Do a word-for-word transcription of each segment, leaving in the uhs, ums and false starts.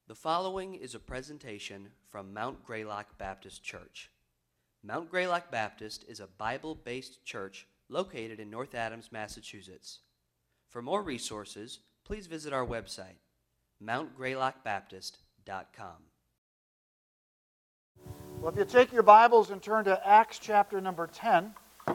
The following is a presentation from Mount Greylock Baptist Church. Mount Greylock Baptist is a Bible-based church located in North Adams, Massachusetts. For more resources, please visit our website, mount greylock baptist dot com. Well, if you take your Bibles and turn to Acts chapter number ten.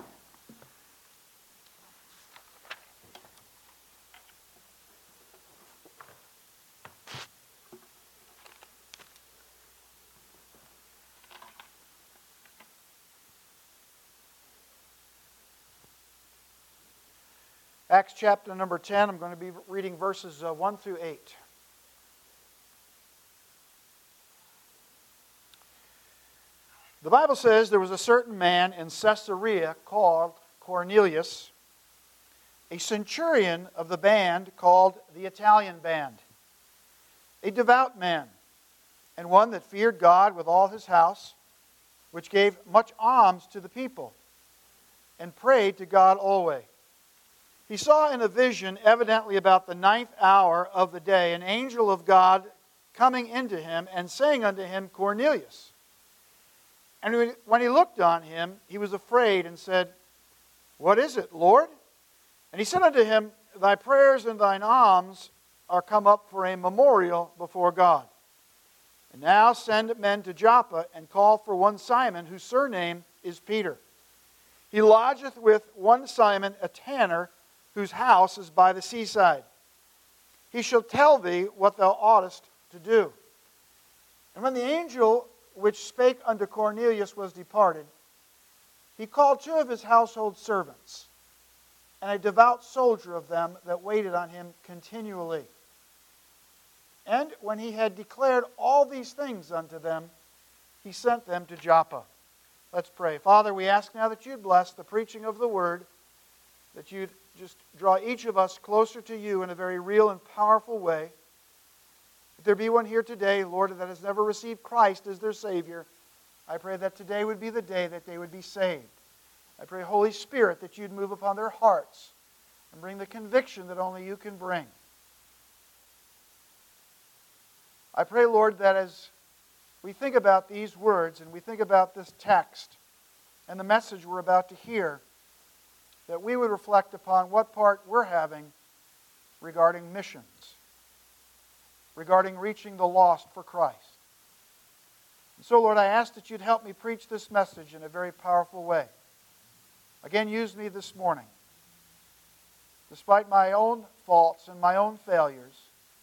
Acts chapter number ten, I'm going to be reading verses uh, one through eight. The Bible says there was a certain man in Caesarea called Cornelius, a centurion of the band called the Italian band, a devout man, and one that feared God with all his house, which gave much alms to the people, and prayed to God always. He saw in a vision, evidently about the ninth hour of the day, an angel of God coming into him and saying unto him, Cornelius. And when he looked on him, he was afraid and said, What is it, Lord? And he said unto him, Thy prayers and thine alms are come up for a memorial before God. And now send men to Joppa, and call for one Simon, whose surname is Peter. He lodgeth with one Simon, a tanner, whose house is by the seaside. He shall tell thee what thou oughtest to do. And when the angel which spake unto Cornelius was departed, he called two of his household servants, and a devout soldier of them that waited on him continually. And when he had declared all these things unto them, he sent them to Joppa. Let's pray. Father, we ask now that you'd bless the preaching of the word, that you'd just draw each of us closer to you in a very real and powerful way. If there be one here today, Lord, that has never received Christ as their Savior, I pray that today would be the day that they would be saved. I pray, Holy Spirit, that you'd move upon their hearts and bring the conviction that only you can bring. I pray, Lord, that as we think about these words and we think about this text and the message we're about to hear, that we would reflect upon what part we're having regarding missions, regarding reaching the lost for Christ. And so, Lord, I ask that you'd help me preach this message in a very powerful way. Again, use me this morning. Despite my own faults and my own failures,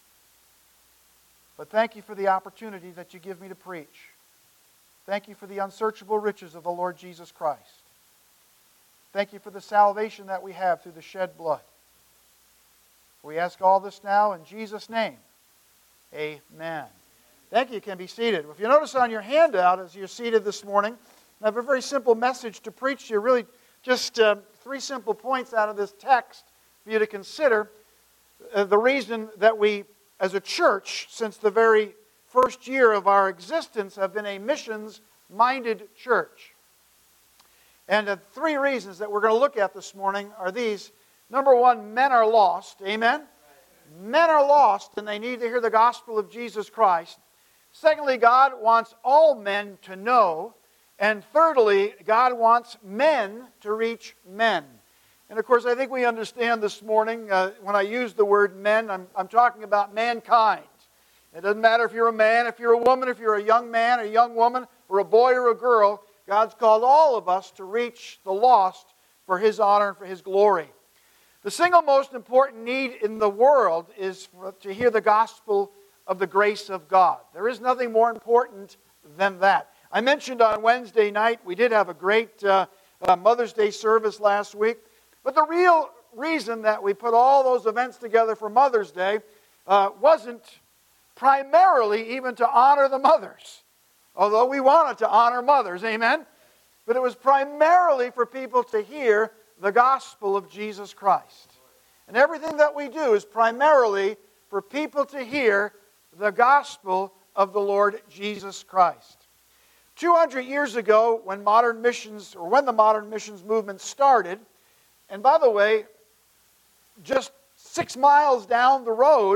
but thank you for the opportunity that you give me to preach. Thank you for the unsearchable riches of the Lord Jesus Christ. Thank you for the salvation that we have through the shed blood. We ask all this now in Jesus' name. Amen. Thank you. You can be seated. If you notice on your handout as you're seated this morning, I have a very simple message to preach to you. Really just uh, three simple points out of this text for you to consider. Uh, the reason that we, as a church, since the very first year of our existence, have been a missions-minded church. And the three reasons that we're going to look at this morning are these. Number one, men are lost. Amen? Men are lost and they need to hear the gospel of Jesus Christ. Secondly, God wants all men to know. And thirdly, God wants men to reach men. And of course, I think we understand this morning, uh, when I use the word men, I'm, I'm talking about mankind. It doesn't matter if you're a man, if you're a woman, if you're a young man, a young woman, or a boy or a girl. God's called all of us to reach the lost for His honor and for His glory. The single most important need in the world is for, to hear the gospel of the grace of God. There is nothing more important than that. I mentioned on Wednesday night, we did have a great uh, uh, Mother's Day service last week. But the real reason that we put all those events together for Mother's Day uh, wasn't primarily even to honor the mothers. Although we wanted to honor mothers, amen? But it was primarily for people to hear the gospel of Jesus Christ. And everything that we do is primarily for people to hear the gospel of the Lord Jesus Christ. two hundred years ago, when modern missions, or when the modern missions movement started, and by the way, just six miles down the road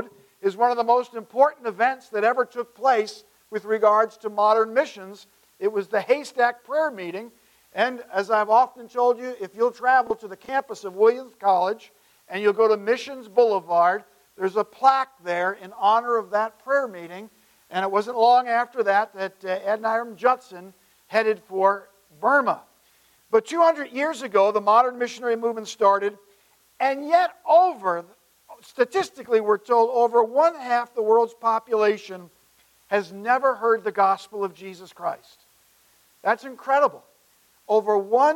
is one of the most important events that ever took place with regards to modern missions. It was the Haystack Prayer Meeting. And as I've often told you, if you'll travel to the campus of Williams College and you'll go to Missions Boulevard, there's a plaque there in honor of that prayer meeting. And it wasn't long after that that uh, Adoniram Judson headed for Burma. But two hundred years ago, the modern missionary movement started, and yet over, statistically we're told, over one half the world's population has never heard the gospel of Jesus Christ. That's incredible. Over one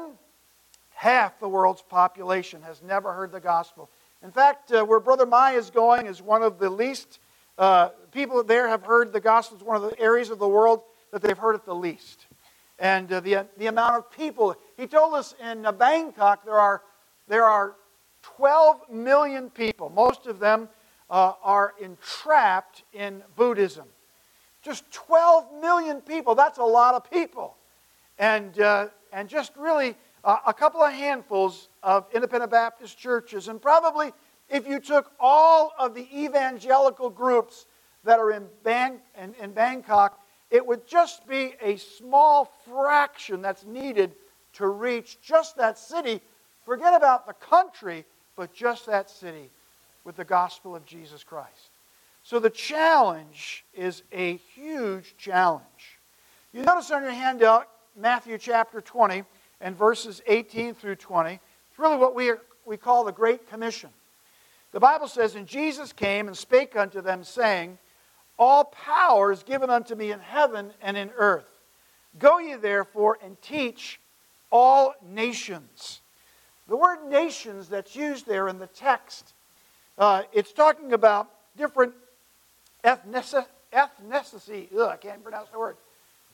half the world's population has never heard the gospel. In fact, uh, where Brother Maya is going is one of the least, uh, people there have heard the gospel. It's one of the areas of the world that they've heard it the least. And uh, the, the amount of people, he told us in uh, Bangkok there are, there are twelve million people. Most of them uh, are entrapped in Buddhism. Just twelve million people, that's a lot of people. And, uh, and just really uh, a couple of handfuls of independent Baptist churches. And probably if you took all of the evangelical groups that are in, Bang, in, in Bangkok, it would just be a small fraction that's needed to reach just that city. Forget about the country, but just that city with the gospel of Jesus Christ. So the challenge is a huge challenge. You notice on your handout, Matthew chapter twenty and verses eighteen through twenty. It's really what we, are, we call the Great Commission. The Bible says, "And Jesus came and spake unto them, saying, All power is given unto me in heaven and in earth. Go ye therefore and teach all nations." The word nations that's used there in the text, uh, it's talking about different ethnici- ethnicity. Ugh, I can't pronounce the word.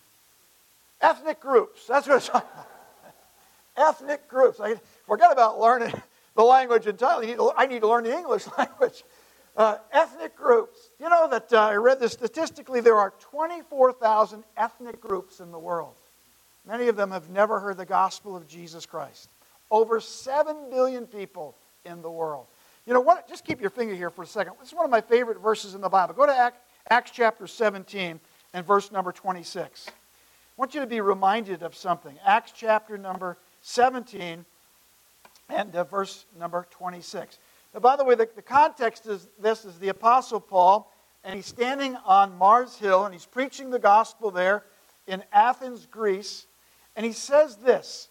Ethnic groups. That's what it's talking about. Ethnic groups. I forgot about learning the language entirely. I need to, I need to learn the English language. Uh, ethnic groups. You know that uh, I read this statistically, there are twenty-four thousand ethnic groups in the world. Many of them have never heard the gospel of Jesus Christ. Over seven billion people in the world. You know what? Just keep your finger here for a second. This is one of my favorite verses in the Bible. Go to Acts chapter seventeen and verse number twenty-six. I want you to be reminded of something. Acts chapter number seventeen and uh, verse number twenty-six. Now, by the way, the, the context is this is the Apostle Paul, and he's standing on Mars Hill, and he's preaching the gospel there in Athens, Greece, and he says this.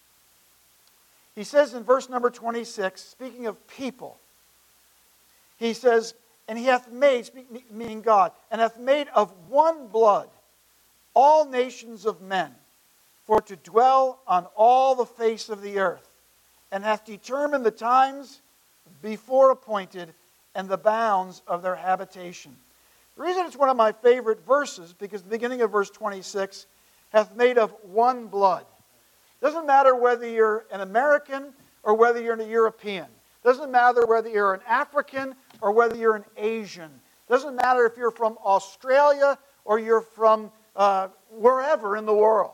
He says in verse number twenty-six, speaking of people, he says, "And he hath made," meaning God, "and hath made of one blood all nations of men, for to dwell on all the face of the earth, and hath determined the times before appointed and the bounds of their habitation." The reason it's one of my favorite verses, because the beginning of verse twenty-six, hath made of one blood. Doesn't matter whether you're an American or whether you're a European. Doesn't matter whether you're an African or whether you're an Asian. Doesn't matter if you're from Australia or you're from uh, wherever in the world.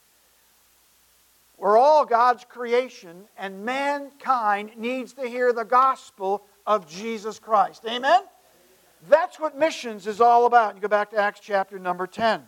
We're all God's creation, and mankind needs to hear the gospel of Jesus Christ. Amen? That's what missions is all about. You go back to Acts chapter number ten.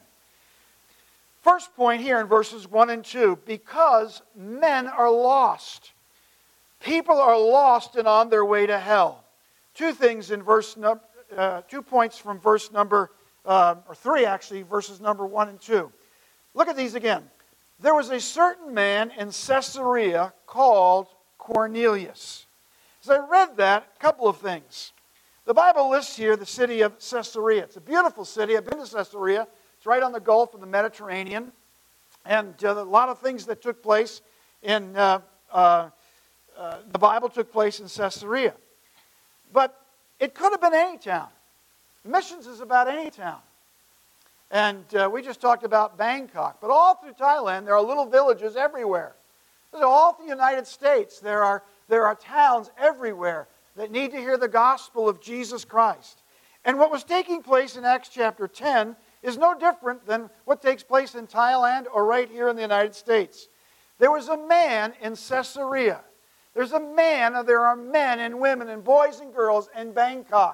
First point here in verses one and two, because men are lost. People are lost and on their way to hell. Two things in verse number, uh, two points from verse number, uh, or three actually, verses number one and two. Look at these again. There was a certain man in Caesarea called Cornelius. As I read that, a couple of things. The Bible lists here the city of Caesarea. It's a beautiful city. I've been to Caesarea. It's right on the Gulf of the Mediterranean. And uh, a lot of things that took place in, uh, uh, uh, the Bible took place in Caesarea. But it could have been any town. Missions is about any town. And uh, we just talked about Bangkok. But all through Thailand, there are little villages everywhere. All through the United States, there are, there are towns everywhere that need to hear the gospel of Jesus Christ. And what was taking place in Acts chapter ten is no different than what takes place in Thailand or right here in the United States. There was a man in Caesarea. There's a man, there are men and women and boys and girls in Bangkok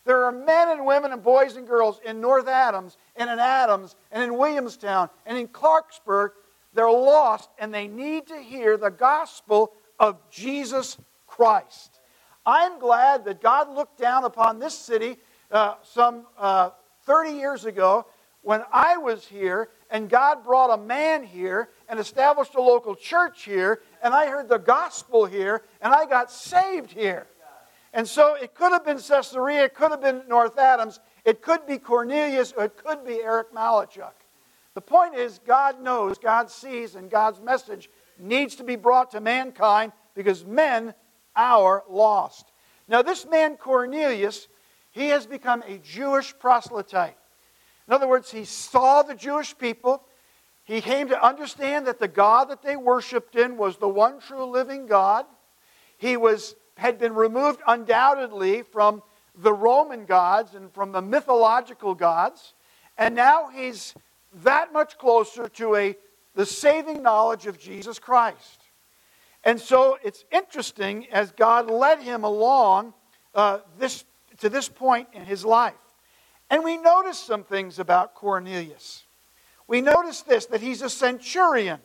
There are men and women and boys and girls in North Adams and in Adams and in Williamstown and in Clarksburg. They're lost and they need to hear the gospel of Jesus Christ. I'm glad that God looked down upon this city uh, some uh, thirty years ago when I was here, and God brought a man here and established a local church here, and I heard the gospel here, and I got saved here. And so it could have been Caesarea, it could have been North Adams, it could be Cornelius, or it could be Eric Malachuk. The point is, God knows, God sees, and God's message needs to be brought to mankind because men are lost. Now this man Cornelius, he has become a Jewish proselyte. In other words, he saw the Jewish people. He came to understand that the God that they worshipped in was the one true living God. He was had been removed undoubtedly from the Roman gods and from the mythological gods. And now he's that much closer to a the saving knowledge of Jesus Christ. And so it's interesting as God led him along uh, this to this point in his life. And we notice some things about Cornelius. We notice this, that he's a centurion.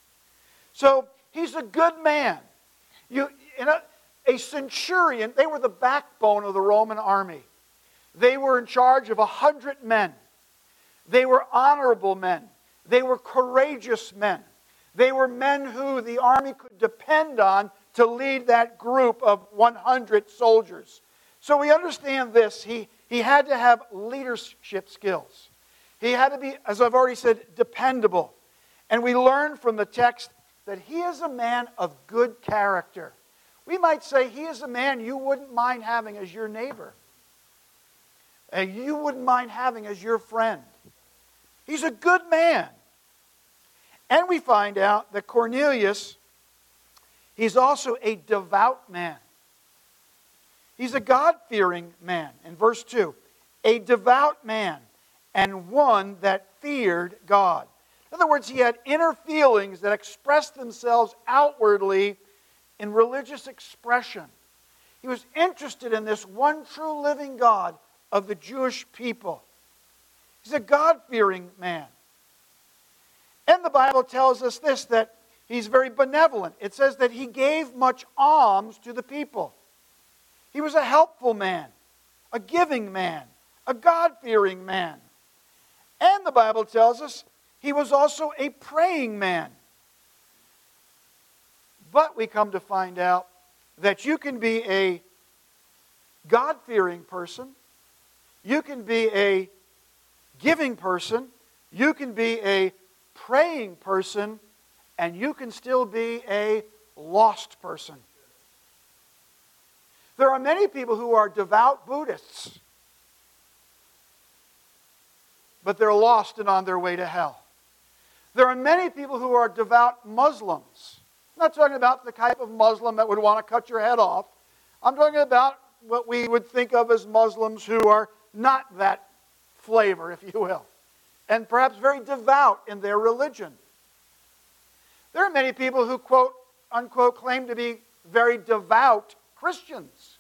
So he's a good man. You, you know, a centurion, they were the backbone of the Roman army. They were in charge of a hundred men. They were honorable men. They were courageous men. They were men who the army could depend on to lead that group of one hundred soldiers. So we understand this. He, he had to have leadership skills. He had to be, as I've already said, dependable. And we learn from the text that he is a man of good character. We might say he is a man you wouldn't mind having as your neighbor. And you wouldn't mind having as your friend. He's a good man. And we find out that Cornelius, he's also a devout man. He's a God-fearing man. In verse two, a devout man and one that feared God. In other words, he had inner feelings that expressed themselves outwardly in religious expression. He was interested in this one true living God of the Jewish people. He's a God-fearing man. And the Bible tells us this, that he's very benevolent. It says that he gave much alms to the people. He was a helpful man, a giving man, a God-fearing man. And the Bible tells us he was also a praying man. But we come to find out that you can be a God-fearing person, you can be a giving person, you can be a praying person, and you can still be a lost person. There are many people who are devout Buddhists, but they're lost and on their way to hell. There are many people who are devout Muslims. I'm not talking about the type of Muslim that would want to cut your head off. I'm talking about what we would think of as Muslims who are not that flavor, if you will, and perhaps very devout in their religion. There are many people who, quote, unquote, claim to be very devout Christians,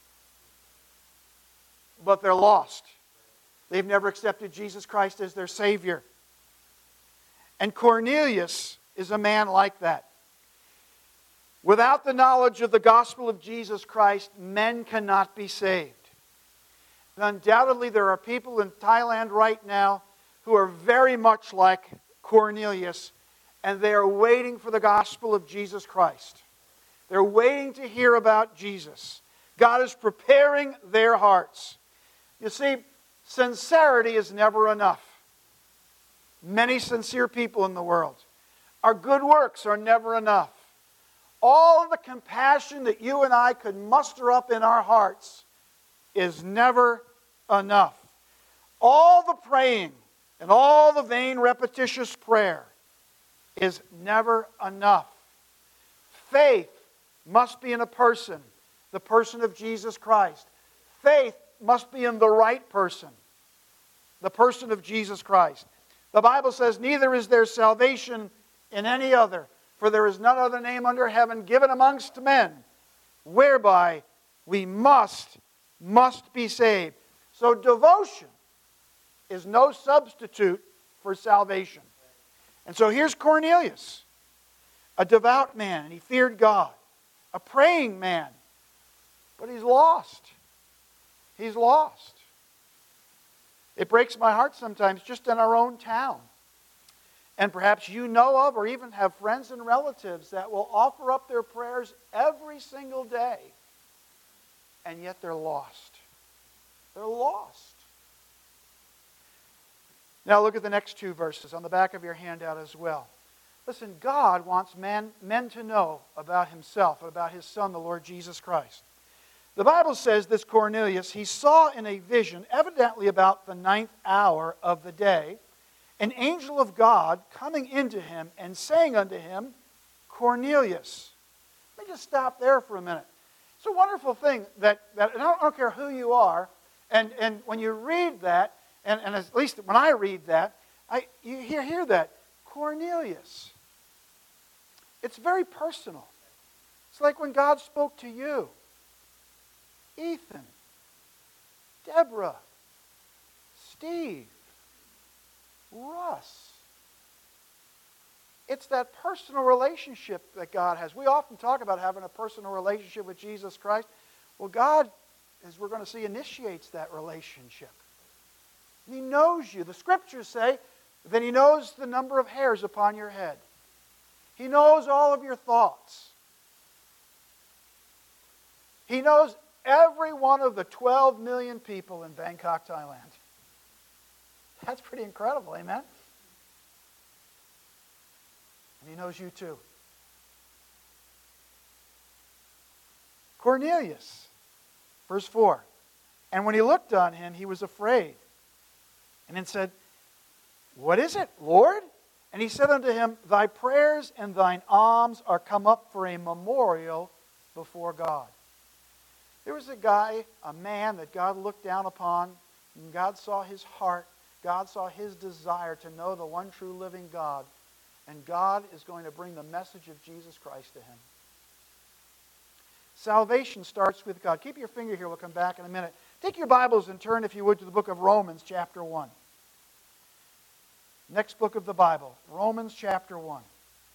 but they're lost. They've never accepted Jesus Christ as their Savior. And Cornelius is a man like that. Without the knowledge of the gospel of Jesus Christ, men cannot be saved. And undoubtedly, there are people in Thailand right now who are very much like Cornelius, and they are waiting for the gospel of Jesus Christ. They're waiting to hear about Jesus. God is preparing their hearts. You see, sincerity is never enough. Many sincere people in the world. Our good works are never enough. All the compassion that you and I could muster up in our hearts is never enough. All the praying and all the vain repetitious prayer is never enough. Faith must be in a person, the person of Jesus Christ. Faith must be in the right person, the person of Jesus Christ. The Bible says, neither is there salvation in any other, for there is none other name under heaven given amongst men, whereby we must, must be saved. So devotion is no substitute for salvation. And so here's Cornelius, a devout man, and he feared God, a praying man, but he's lost. He's lost. It breaks my heart sometimes just in our own town. And perhaps you know of or even have friends and relatives that will offer up their prayers every single day, and yet they're lost. They're lost. Now look at the next two verses on the back of your handout as well. Listen, God wants men, men to know about Himself, about His Son, the Lord Jesus Christ. The Bible says this Cornelius, he saw in a vision, evidently about the ninth hour of the day, an angel of God coming into him and saying unto him, Cornelius. Let me just stop there for a minute. It's a wonderful thing that, that and I, don't, I don't care who you are, and, and when you read that, and, and at least when I read that, I, you hear, hear that, Cornelius. It's very personal. It's like when God spoke to you. Ethan, Deborah, Steve, Russ. It's that personal relationship that God has. We often talk about having a personal relationship with Jesus Christ. Well, God, as we're going to see, initiates that relationship. He knows you. The Scriptures say that He knows the number of hairs upon your head. He knows all of your thoughts. He knows every one of the twelve million people in Bangkok, Thailand. That's pretty incredible, amen? And He knows you too. Cornelius, verse four. And when he looked on him, he was afraid. And then said, What is it, Lord? And he said unto him, Thy prayers and thine alms are come up for a memorial before God. There was a guy, a man that God looked down upon, and God saw his heart. God saw his desire to know the one true living God. And God is going to bring the message of Jesus Christ to him. Salvation starts with God. Keep your finger here. We'll come back in a minute. Take your Bibles and turn, if you would, to the book of Romans, chapter one. Next book of the Bible, Romans, chapter one.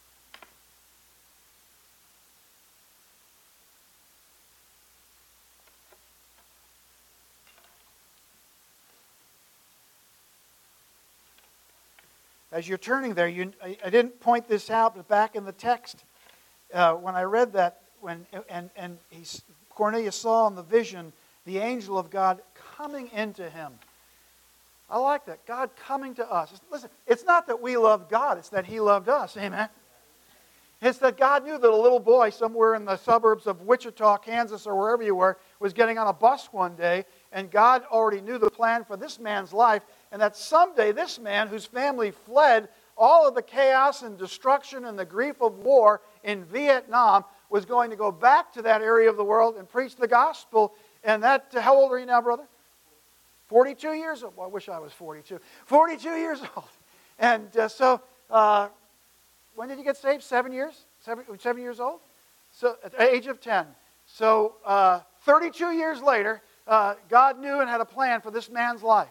As you're turning there, you, I, I didn't point this out, but back in the text, uh, when I read that, when and and he, Cornelius saw in the vision the angel of God coming into him. I like that. God coming to us. Listen, it's not that we love God, it's that He loved us. Amen. It's that God knew that a little boy somewhere in the suburbs of Wichita, Kansas, or wherever you were, was getting on a bus one day, and God already knew the plan for this man's life, and that someday this man, whose family fled all of the chaos and destruction and the grief of war in Vietnam, was going to go back to that area of the world and preach the gospel. And that, how old are you now, brother? forty-two years old. Well, I wish I was forty-two. forty-two years old. And uh, so, uh, when did you get saved? Seven years? Seven, seven years old? So, at the age of ten. So, uh, thirty-two years later, uh, God knew and had a plan for this man's life.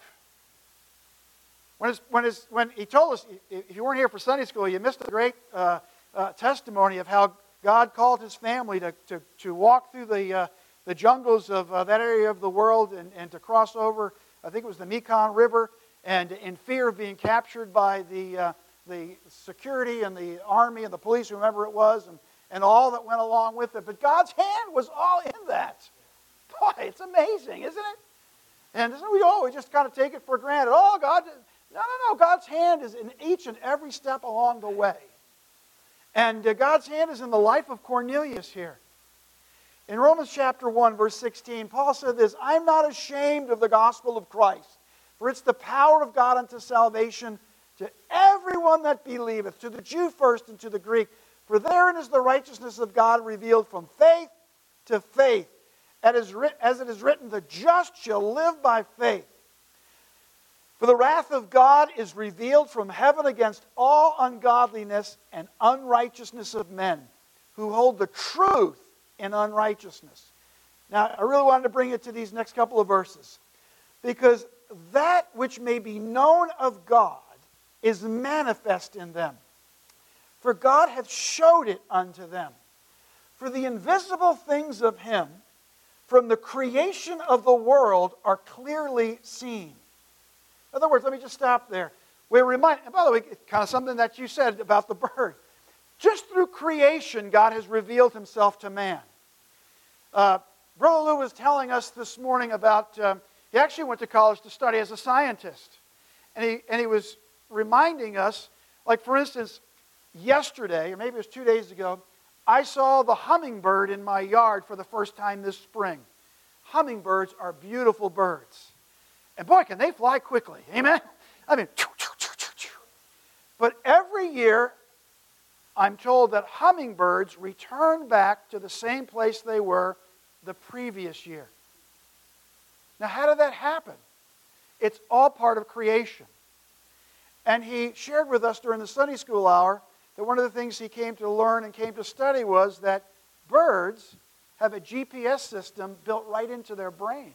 When, his, when, his, when he told us, if you weren't here for Sunday school, you missed a great uh, uh, testimony of how God called his family to, to, to walk through the, uh, the jungles of uh, that area of the world and, and to cross over, I think it was the Mekong River, and in fear of being captured by the, uh, the security and the army and the police, whomever it was, and, and all that went along with it. But God's hand was all in that. Boy, it's amazing, isn't it? And we always just kind of take it for granted. Oh, God, no, no, no. God's hand is in each and every step along the way. And uh, God's hand is in the life of Cornelius here. In Romans chapter one, verse sixteen, Paul said this, I'm not ashamed of the gospel of Christ, for it's the power of God unto salvation to everyone that believeth, to the Jew first and to the Greek. For therein is the righteousness of God revealed from faith to faith. As it is written, the just shall live by faith. For the wrath of God is revealed from heaven against all ungodliness and unrighteousness of men, who hold the truth in unrighteousness. Now, I really wanted to bring it to these next couple of verses. because that which may be known of God is manifest in them. For God hath showed it unto them. For the invisible things of him from the creation of the world are clearly seen. In other words, let me just stop there. We're reminded, and by the way, it's kind of something that you said about the bird. Just through creation, God has revealed himself to man. Uh, Brother Lou was telling us this morning about, uh, he actually went to college to study as a scientist. And he, and he was reminding us, like for instance, yesterday, or maybe it was two days ago, I saw the hummingbird in my yard for the first time this spring. Hummingbirds are beautiful birds. And boy, can they fly quickly. Amen? I mean, choo, choo, choo, choo, choo. But every year, I'm told that hummingbirds return back to the same place they were the previous year. Now, how did that happen? It's all part of creation. And he shared with us during the Sunday school hour that one of the things he came to learn and came to study was that birds have a G P S system built right into their brain.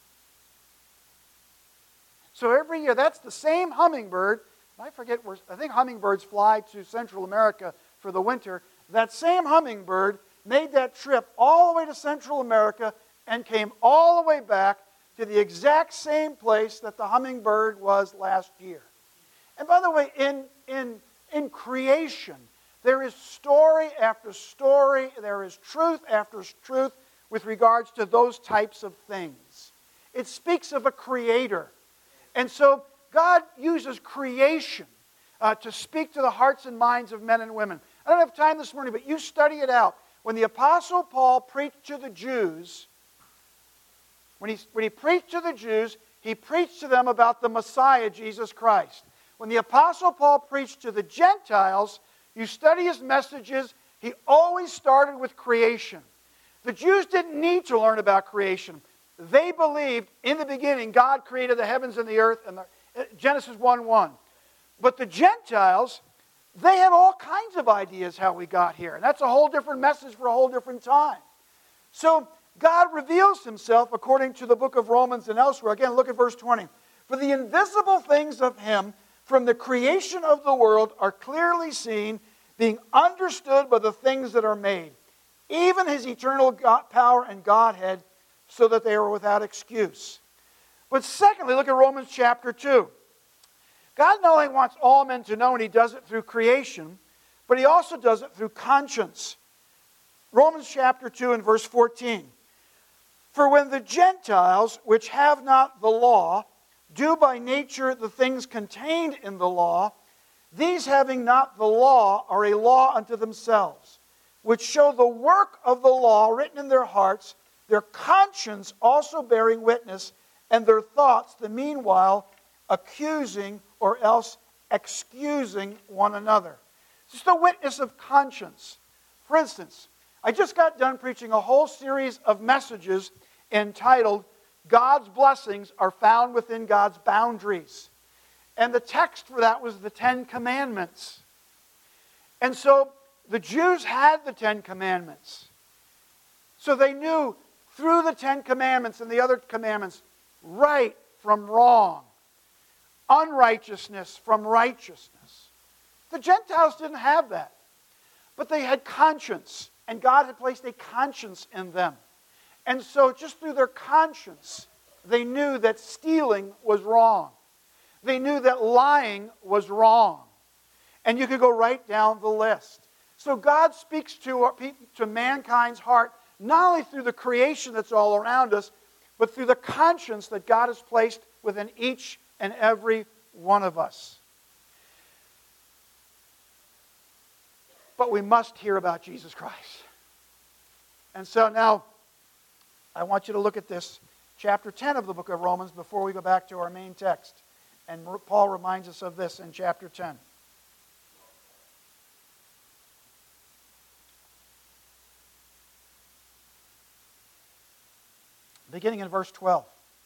So every year, that's the same hummingbird. I forget where, I think hummingbirds fly to Central America for the winter. That same hummingbird made that trip all the way to Central America and came all the way back to the exact same place that the hummingbird was last year. And by the way, in, in, in creation, there is story after story, there is truth after truth with regards to those types of things. It speaks of a creator. And so God uses creation uh, to speak to the hearts and minds of men and women. I don't have time this morning, but you study it out. When the Apostle Paul preached to the Jews, when he, when he preached to the Jews, he preached to them about the Messiah, Jesus Christ. When the Apostle Paul preached to the Gentiles, you study his messages, he always started with creation. The Jews didn't need to learn about creation. They believed in the beginning God created the heavens and the earth, and the, Genesis one one. But the Gentiles, they had all kinds of ideas how we got here. And that's a whole different message for a whole different time. So God reveals himself according to the book of Romans and elsewhere. Again, look at verse twenty. For the invisible things of him from the creation of the world are clearly seen, being understood by the things that are made, even his eternal God, power and Godhead, so that they are without excuse. But secondly, look at Romans chapter two. God not only wants all men to know, and he does it through creation, but he also does it through conscience. Romans chapter two and verse fourteen. For when the Gentiles, which have not the law, do by nature the things contained in the law, these having not the law are a law unto themselves, which show the work of the law written in their hearts, their conscience also bearing witness, and their thoughts the meanwhile accusing or else excusing one another. Just a witness of conscience. For instance, I just got done preaching a whole series of messages entitled, God's blessings are found within God's boundaries. And the text for that was the Ten Commandments. And so the Jews had the Ten Commandments. So they knew through the Ten Commandments and the other commandments, right from wrong, unrighteousness from righteousness. The Gentiles didn't have that. But they had conscience, and God had placed a conscience in them. And so just through their conscience, they knew that stealing was wrong. They knew that lying was wrong. And you could go right down the list. So God speaks to, to mankind's heart, not only through the creation that's all around us, but through the conscience that God has placed within each and every one of us. But we must hear about Jesus Christ. And so now, I want you to look at this, chapter ten of the book of Romans, before we go back to our main text. And Paul reminds us of this in chapter ten. Beginning in verse twelve.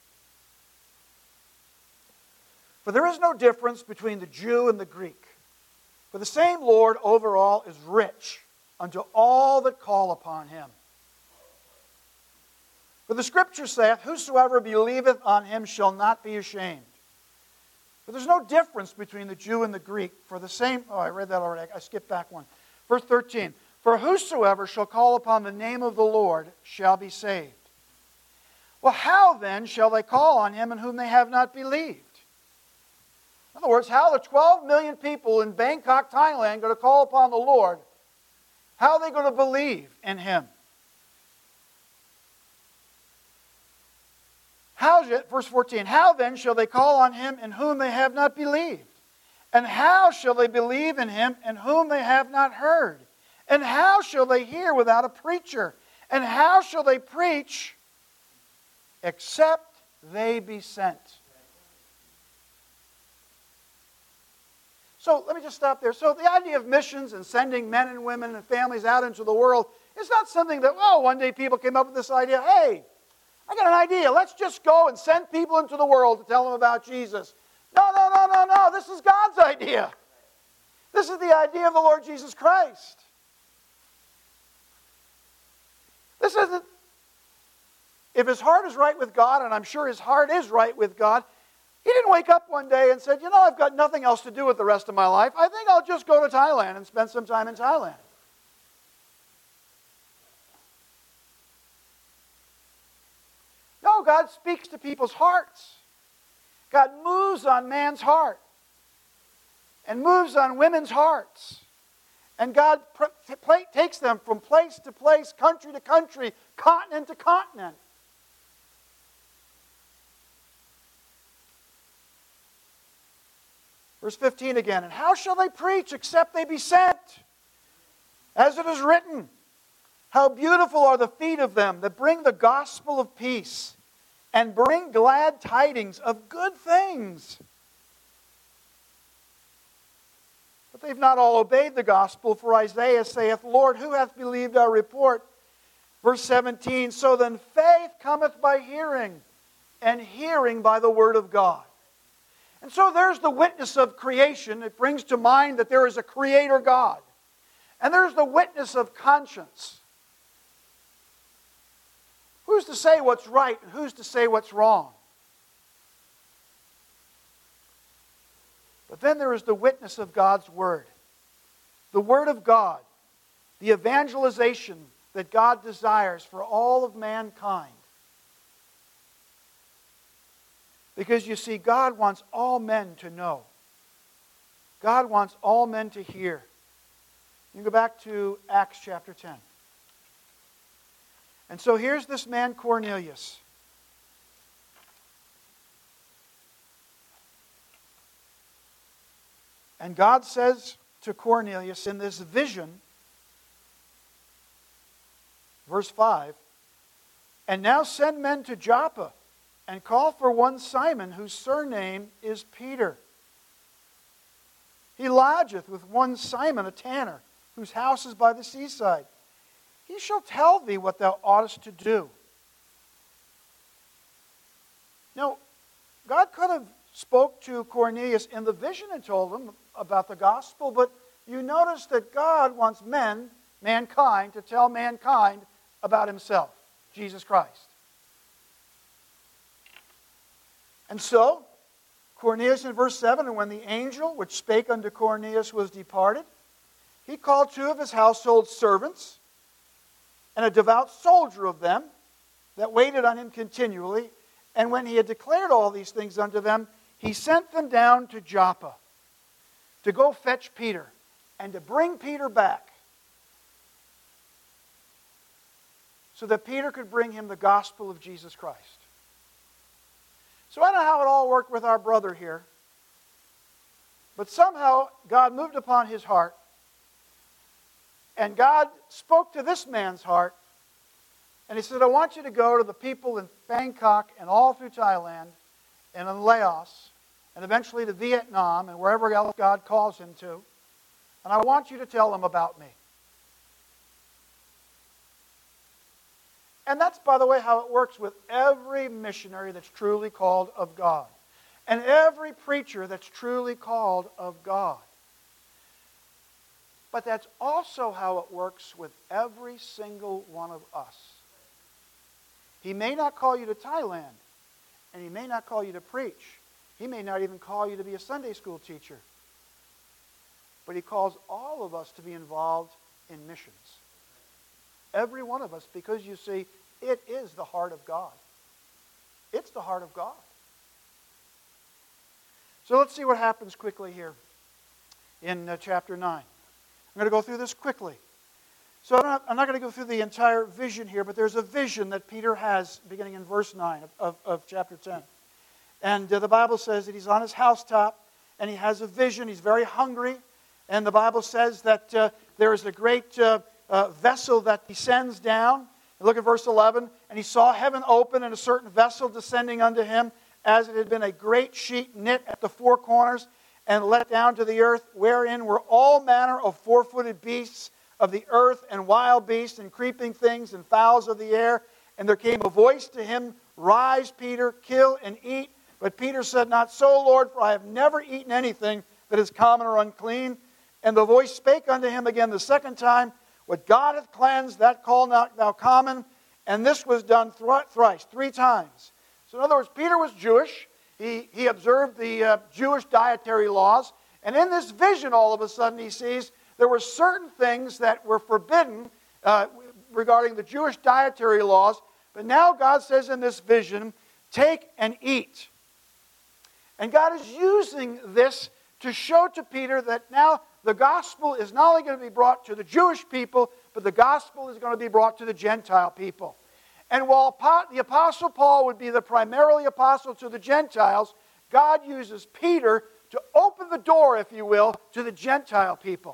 For there is no difference between the Jew and the Greek. For the same Lord over all is rich unto all that call upon him. For the Scripture saith, whosoever believeth on him shall not be ashamed. But there's no difference between the Jew and the Greek. For the same, oh, I read that already. I skipped back one. Verse thirteen, for whosoever shall call upon the name of the Lord shall be saved. Well, how then shall they call on him in whom they have not believed? In other words, how are the twelve million people in Bangkok, Thailand going to call upon the Lord? How are they going to believe in him? How, verse fourteen, how then shall they call on him in whom they have not believed? And how shall they believe in him in whom they have not heard? And how shall they hear without a preacher? And how shall they preach except they be sent? So let me just stop there. So the idea of missions and sending men and women and families out into the world is not something that, well, one day people came up with this idea, hey, I got an idea. Let's just go and send people into the world to tell them about Jesus. No, no, no, no, no. This is God's idea. This is the idea of the Lord Jesus Christ. This isn't, if his heart is right with God, and I'm sure his heart is right with God, he didn't wake up one day and said, you know, I've got nothing else to do with the rest of my life. I think I'll just go to Thailand and spend some time in Thailand. No, God speaks to people's hearts. God moves on man's heart and moves on women's hearts. And God takes them from place to place, country to country, continent to continent. Verse fifteen again, and how shall they preach except they be sent? As it is written, how beautiful are the feet of them that bring the gospel of peace and bring glad tidings of good things. But they've not all obeyed the gospel, for Isaiah saith, Lord, who hath believed our report? Verse seventeen, so then faith cometh by hearing, and hearing by the word of God. And so there's the witness of creation. It brings to mind that there is a creator God. And there's the witness of conscience. Who's to say what's right and who's to say what's wrong? But then there is the witness of God's Word. The Word of God. The evangelization that God desires for all of mankind. Because you see, God wants all men to know. God wants all men to hear. You can go back to Acts chapter ten. And so here's this man Cornelius. And God says to Cornelius in this vision, verse five, and now send men to Joppa, and call for one Simon, whose surname is Peter. He lodgeth with one Simon, a tanner, whose house is by the seaside. He shall tell thee what thou oughtest to do. Now, God could have spoke to Cornelius in the vision and told him about the gospel, but you notice that God wants men, mankind, to tell mankind about himself, Jesus Christ. And so, Cornelius in verse seven, and when the angel which spake unto Cornelius was departed, he called two of his household servants, and a devout soldier of them, that waited on him continually. And when he had declared all these things unto them, he sent them down to Joppa, to go fetch Peter, and to bring Peter back, so that Peter could bring him the gospel of Jesus Christ. So I don't know how it all worked with our brother here, but somehow God moved upon his heart, and God spoke to this man's heart, and he said, I want you to go to the people in Bangkok and all through Thailand and in Laos and eventually to Vietnam and wherever else God calls him to, and I want you to tell them about me. And that's, by the way, how it works with every missionary that's truly called of God. And every preacher that's truly called of God. But that's also how it works with every single one of us. He may not call you to Thailand, and he may not call you to preach. He may not even call you to be a Sunday school teacher. But he calls all of us to be involved in missions. Every one of us, because you see, it is the heart of God. It's the heart of God. So let's see what happens quickly here in uh, chapter nine. I'm going to go through this quickly. So I'm not, I'm not going to go through the entire vision here, but there's a vision that Peter has beginning in verse nine of, of, of chapter ten. And uh, the Bible says that he's on his housetop and he has a vision. He's very hungry. And the Bible says that uh, there is a great uh, uh, vessel that descends down. And look at verse eleven. And he saw heaven open and a certain vessel descending unto him, as it had been a great sheet knit at the four corners and let down to the earth, wherein were all manner of four-footed beasts of the earth, and wild beasts, and creeping things, and fowls of the air. And there came a voice to him, Rise, Peter, kill and eat. But Peter said, Not so, Lord, for I have never eaten anything that is common or unclean. And the voice spake unto him again the second time, What God hath cleansed, that call not thou common. And this was done thrice, three times. So in other words, Peter was Jewish. He, he observed the uh, Jewish dietary laws. And in this vision, all of a sudden, he sees there were certain things that were forbidden uh, regarding the Jewish dietary laws. But now God says in this vision, take and eat. And God is using this to show to Peter that now the gospel is not only going to be brought to the Jewish people, but the gospel is going to be brought to the Gentile people. And while the Apostle Paul would be the primarily apostle to the Gentiles, God uses Peter to open the door, if you will, to the Gentile people.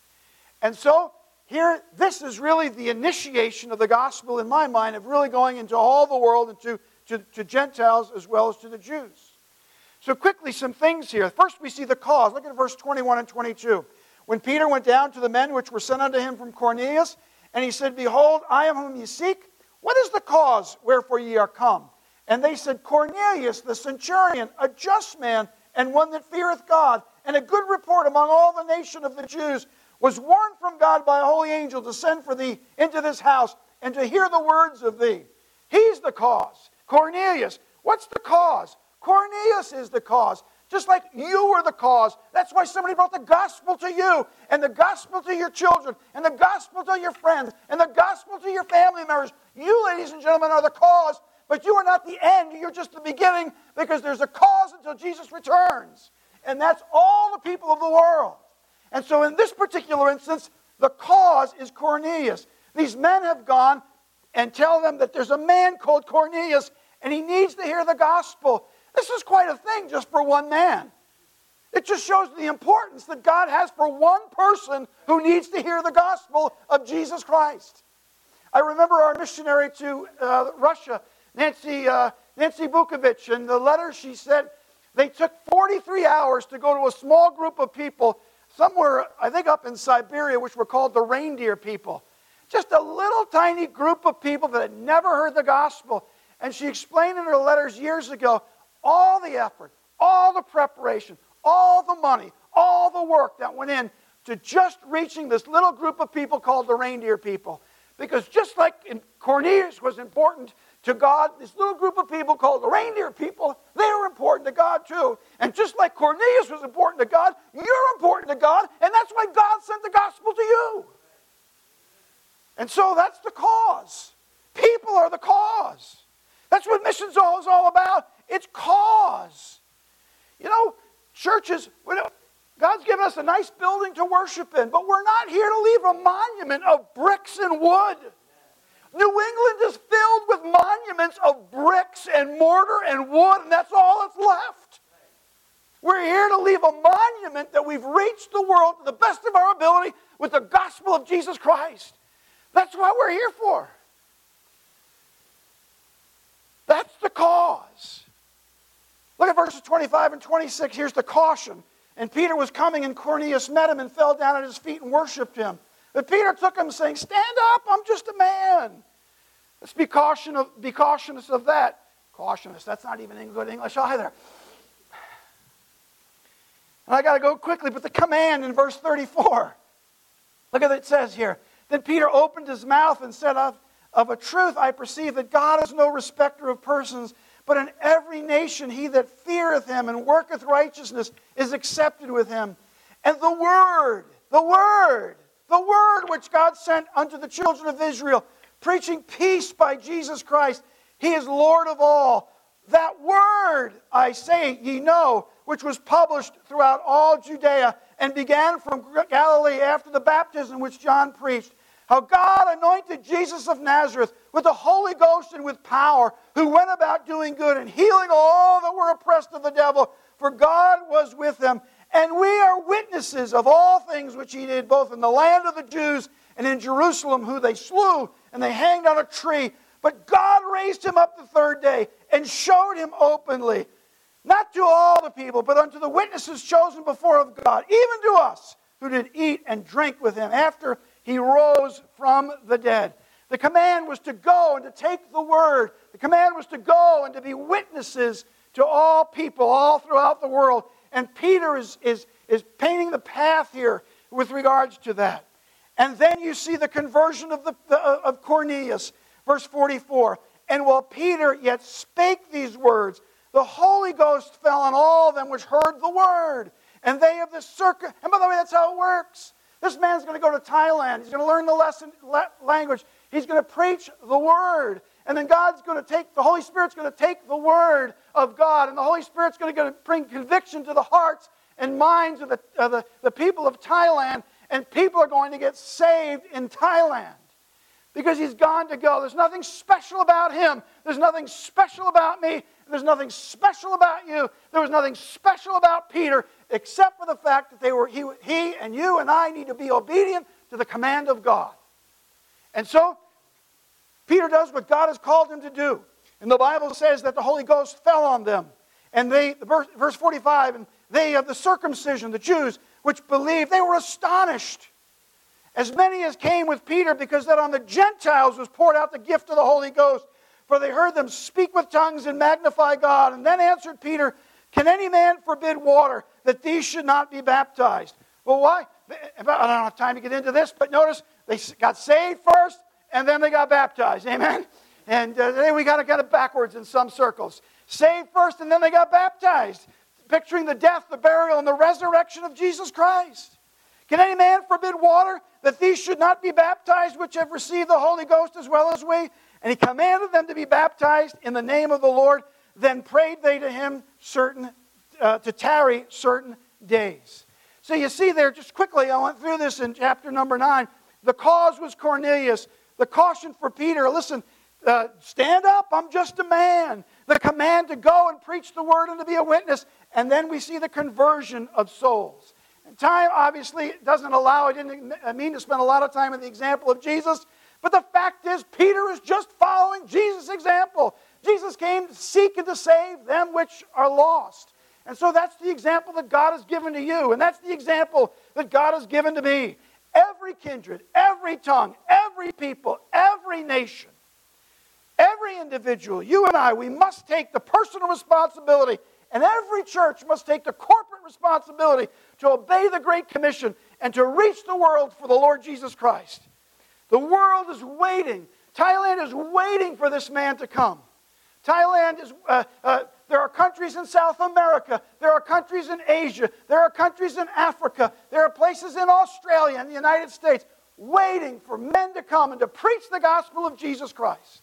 And so, here, this is really the initiation of the gospel, in my mind, of really going into all the world and to, to, to Gentiles as well as to the Jews. So quickly, some things here. First, we see the cause. Look at verse twenty-one and twenty-two. When Peter went down to the men which were sent unto him from Cornelius, and he said, Behold, I am whom ye seek. What is the cause wherefore ye are come? And they said, Cornelius, the centurion, a just man, and one that feareth God, and a good report among all the nation of the Jews, was warned from God by a holy angel to send for thee into this house, and to hear the words of thee. He's the cause. Cornelius. What's the cause? Cornelius is the cause. Just like you were the cause. That's why somebody brought the gospel to you, and the gospel to your children, and the gospel to your friends, and the gospel to your family members. You, ladies and gentlemen, are the cause, but you are not the end. You're just the beginning, because there's a cause until Jesus returns. And that's all the people of the world. And so in this particular instance, the cause is Cornelius. These men have gone and tell them that there's a man called Cornelius, and he needs to hear the gospel. This is quite a thing just for one man. It just shows the importance that God has for one person who needs to hear the gospel of Jesus Christ. I remember our missionary to uh, Russia, Nancy, uh, Nancy Bukovich, in the letter she said they took forty-three hours to go to a small group of people somewhere, I think up in Siberia, which were called the reindeer people. Just a little tiny group of people that had never heard the gospel. And she explained in her letters years ago, all the effort, all the preparation, all the money, all the work that went in to just reaching this little group of people called the reindeer people. Because just like in Cornelius was important to God, this little group of people called the reindeer people, they were important to God too. And just like Cornelius was important to God, you're important to God, and that's why God sent the gospel to you. And so that's the cause. People are the cause. That's what missions is all about. It's cause. You know, churches, God's given us a nice building to worship in, but we're not here to leave a monument of bricks and wood. New England is filled with monuments of bricks and mortar and wood, and that's all that's left. We're here to leave a monument that we've reached the world to the best of our ability with the gospel of Jesus Christ. That's what we're here for. That's the cause. Look at verses twenty-five and twenty-six. Here's the caution. And Peter was coming, and Cornelius met him and fell down at his feet and worshipped him. But Peter took him, saying, Stand up, I'm just a man. Let's be caution of, be cautious of that. Cautious, that's not even in good English either. And I got to go quickly, but the command in verse thirty-four. Look at what it says here. Then Peter opened his mouth and said Of a truth I perceive that God is no respecter of persons, but in every nation he that feareth him and worketh righteousness is accepted with him. And the Word, the Word, the Word which God sent unto the children of Israel, preaching peace by Jesus Christ, he is Lord of all. That Word, I say, ye know, which was published throughout all Judea, and began from Galilee after the baptism which John preached, how God anointed Jesus of Nazareth with the Holy Ghost and with power, who went about doing good and healing all that were oppressed of the devil, for God was with them. And we are witnesses of all things which he did, both in the land of the Jews and in Jerusalem, who they slew and they hanged on a tree. But God raised him up the third day and showed him openly, not to all the people, but unto the witnesses chosen before of God, even to us, who did eat and drink with him after he rose from the dead. The command was to go and to take the word. The command was to go and to be witnesses to all people all throughout the world. And Peter is, is, is painting the path here with regards to that. And then you see the conversion of, the, the, of Cornelius. Verse forty-four, and while Peter yet spake these words, the Holy Ghost fell on all them which heard the word. And they of the circuit, and by the way, that's how it works. This man's going to go to Thailand. He's going to learn the lesson language. He's going to preach the word. And then God's going to take, the Holy Spirit's going to take the word of God. And the Holy Spirit's going to bring conviction to the hearts and minds of the, of the, the people of Thailand. And people are going to get saved in Thailand. Because he's gone to go. There's nothing special about him. There's nothing special about me. There's nothing special about you. There was nothing special about Peter, except for the fact that they were he, he and you and I need to be obedient to the command of God. And so, Peter does what God has called him to do. And the Bible says that the Holy Ghost fell on them. And they, verse, verse forty-five, and they of the circumcision, the Jews, which believed, they were astonished. As many as came with Peter, because that on the Gentiles was poured out the gift of the Holy Ghost. For they heard them speak with tongues and magnify God. And then answered Peter, can any man forbid water, that these should not be baptized? Well, why? I don't have time to get into this, but notice they got saved first, and then they got baptized. Amen? And uh, we got to get it backwards in some circles. Saved first, and then they got baptized. Picturing the death, the burial, and the resurrection of Jesus Christ. Can any man forbid water, that these should not be baptized, which have received the Holy Ghost as well as we? And he commanded them to be baptized in the name of the Lord. Then prayed they to him certain uh, to tarry certain days. So you see there, just quickly, I went through this in chapter number nine. The cause was Cornelius. The caution for Peter, listen, uh, stand up, I'm just a man. The command to go and preach the word and to be a witness. And then we see the conversion of souls. Time, obviously, doesn't allow, I didn't mean to spend a lot of time in the example of Jesus, but the fact is, Peter is just following Jesus' example. Jesus came to seek and to save them which are lost. And so that's the example that God has given to you, and that's the example that God has given to me. Every kindred, every tongue, every people, every nation, every individual, you and I, we must take the personal responsibility. And every church must take the corporate responsibility to obey the Great Commission and to reach the world for the Lord Jesus Christ. The world is waiting. Thailand is waiting for this man to come. Thailand is, uh, uh, there are countries in South America. There are countries in Asia. There are countries in Africa. There are places in Australia and the United States waiting for men to come and to preach the gospel of Jesus Christ.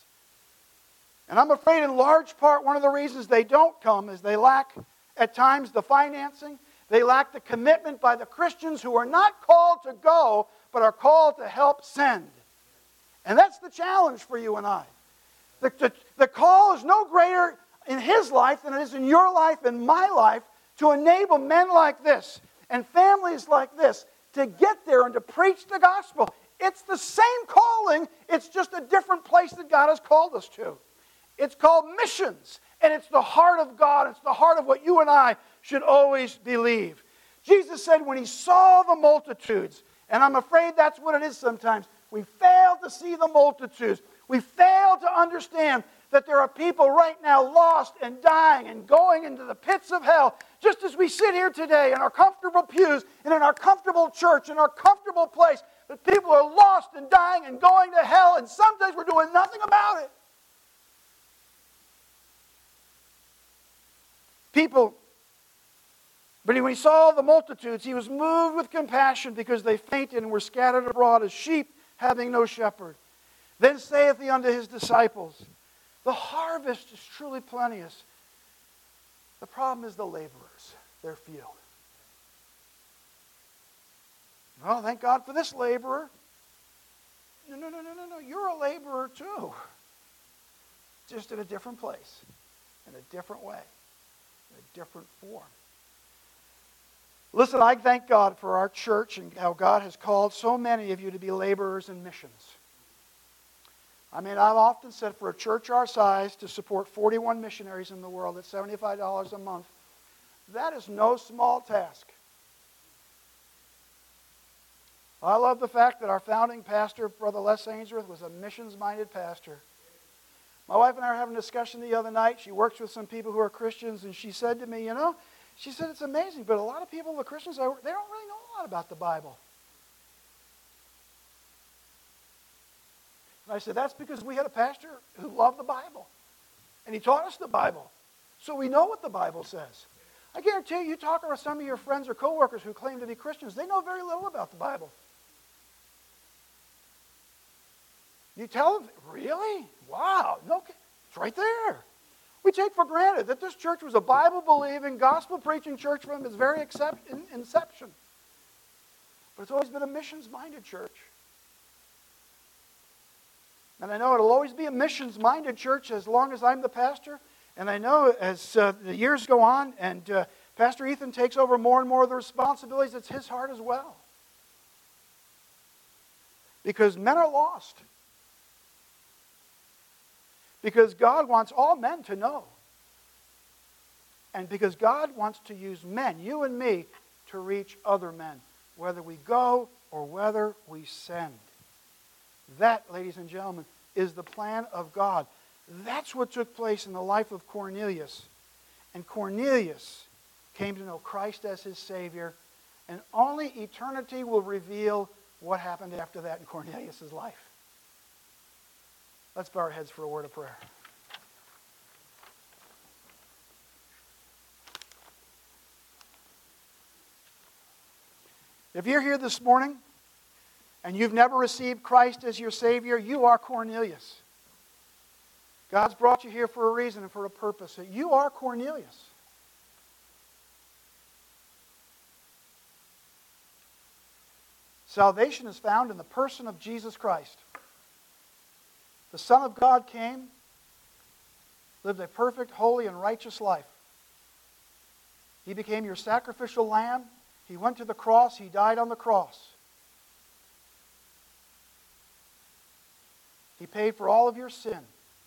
And I'm afraid in large part one of the reasons they don't come is they lack at times the financing. They lack the commitment by the Christians who are not called to go, but are called to help send. And that's the challenge for you and I. The, the, the call is no greater in his life than it is in your life and my life to enable men like this and families like this to get there and to preach the gospel. It's the same calling, it's just a different place that God has called us to. It's called missions, and it's the heart of God. It's the heart of what you and I should always believe. Jesus said when he saw the multitudes, and I'm afraid that's what it is sometimes, we fail to see the multitudes. We fail to understand that there are people right now lost and dying and going into the pits of hell, just as we sit here today in our comfortable pews and in our comfortable church, in our comfortable place. that people are lost and dying and going to hell, and sometimes we're doing nothing about it. People, but when he saw the multitudes, he was moved with compassion because they fainted and were scattered abroad as sheep having no shepherd. Then saith he unto his disciples, the harvest is truly plenteous. The problem is the laborers. They're few. Well, thank God for this laborer. No, no, no, no, no, no. You're a laborer too. Just in a different place, in a different way, in a different form. Listen, I thank God for our church and how God has called so many of you to be laborers in missions. I mean, I've often said for a church our size to support forty-one missionaries in the world at seventy-five dollars a month, that is no small task. I love the fact that our founding pastor, Brother Les Ainsworth, was a missions-minded pastor. My wife and I were having a discussion the other night. She works with some people who are Christians, and she said to me, you know, she said, it's amazing, but a lot of people, the Christians, they don't really know a lot about the Bible. And I said, that's because we had a pastor who loved the Bible. And he taught us the Bible. So we know what the Bible says. I guarantee you, you talk to some of your friends or coworkers who claim to be Christians, they know very little about the Bible. You tell them, really? Wow. No, it's right there. We take for granted that this church was a Bible-believing, gospel-preaching church from its very inception. But it's always been a missions-minded church. And I know it'll always be a missions-minded church as long as I'm the pastor. And I know as uh, the years go on and uh, Pastor Ethan takes over more and more of the responsibilities, it's his heart as well. Because men are lost. Because God wants all men to know. And because God wants to use men, you and me, to reach other men, whether we go or whether we send. That, ladies and gentlemen, is the plan of God. That's what took place in the life of Cornelius. And Cornelius came to know Christ as his Savior, and only eternity will reveal what happened after that in Cornelius' life. Let's bow our heads for a word of prayer. If you're here this morning and you've never received Christ as your Savior, you are Cornelius. God's brought you here for a reason and for a purpose. You are Cornelius. Salvation is found in the person of Jesus Christ. The Son of God came, lived a perfect, holy, and righteous life. He became your sacrificial lamb. He went to the cross. He died on the cross. He paid for all of your sin.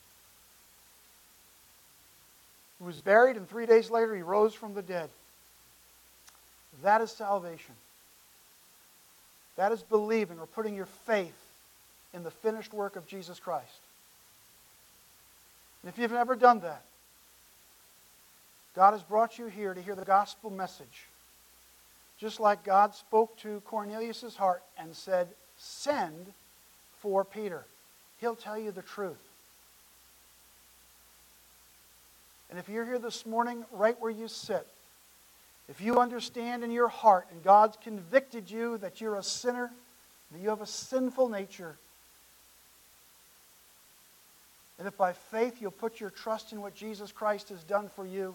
He was buried, and three days later he rose from the dead. That is salvation. That is believing or putting your faith in the finished work of Jesus Christ. And if you've never done that, God has brought you here to hear the gospel message. Just like God spoke to Cornelius' heart and said, send for Peter. He'll tell you the truth. And if you're here this morning, right where you sit, if you understand in your heart and God's convicted you that you're a sinner, that you have a sinful nature, and if by faith you'll put your trust in what Jesus Christ has done for you,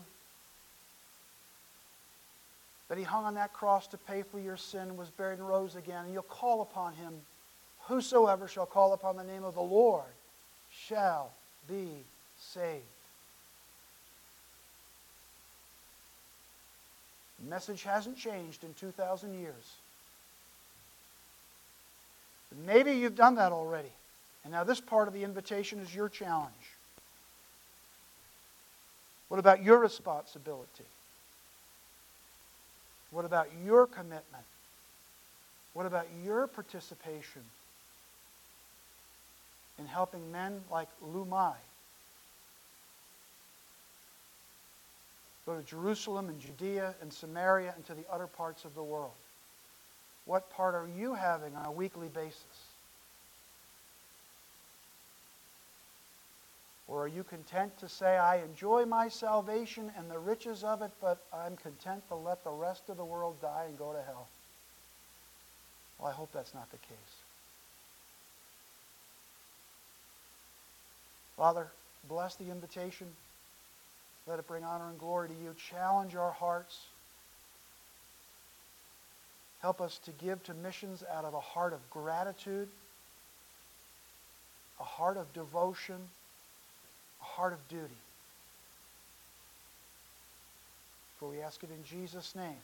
that He hung on that cross to pay for your sin, was buried and rose again, and you'll call upon Him, whosoever shall call upon the name of the Lord shall be saved. The message hasn't changed in two thousand years. But maybe you've done that already. And now this part of the invitation is your challenge. What about your responsibility? What about your commitment? What about your participation in helping men like Lumai go to Jerusalem and Judea and Samaria and to the other parts of the world? What part are you having on a weekly basis? Or are you content to say, I enjoy my salvation and the riches of it, but I'm content to let the rest of the world die and go to hell? Well, I hope that's not the case. Father, bless the invitation. Let it bring honor and glory to you. Challenge our hearts. Help us to give to missions out of a heart of gratitude, a heart of devotion, a heart of duty. For we ask it in Jesus' name.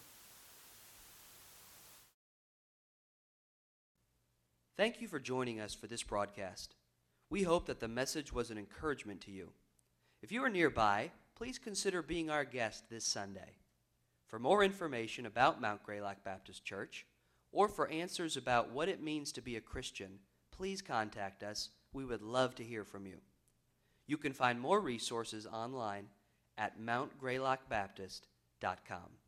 Thank you for joining us for this broadcast. We hope that the message was an encouragement to you. If you are nearby, please consider being our guest this Sunday. For more information about Mount Greylock Baptist Church, or for answers about what it means to be a Christian, please contact us. We would love to hear from you. You can find more resources online at mount greylock baptist dot com.